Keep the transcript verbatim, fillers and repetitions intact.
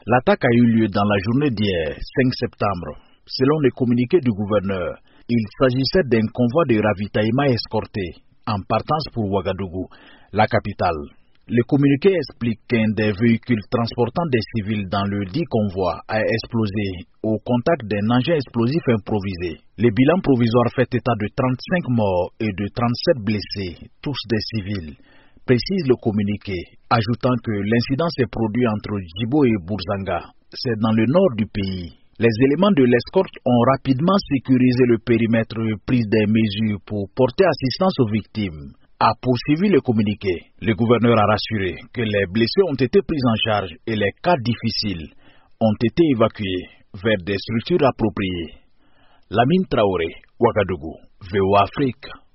L'attaque a eu lieu dans la journée d'hier, cinq septembre. Selon le communiqué du gouverneur, il s'agissait d'un convoi de ravitaillement escorté en partance pour Ouagadougou, la capitale. Le communiqué explique qu'un des véhicules transportant des civils dans le dit convoi a explosé au contact d'un engin explosif improvisé. Le bilan provisoire fait état de trente-cinq morts et de trente-sept blessés, tous des civils, précise le communiqué, ajoutant que l'incident s'est produit entre Djibo et Bourzanga. C'est dans le nord du pays. Les éléments de l'escorte ont rapidement sécurisé le périmètre et pris des mesures pour porter assistance aux victimes, a poursuivi le communiqué. Le gouverneur a rassuré que les blessés ont été pris en charge et les cas difficiles ont été évacués vers des structures appropriées. Lamine Traoré, Ouagadougou, V O A Afrique.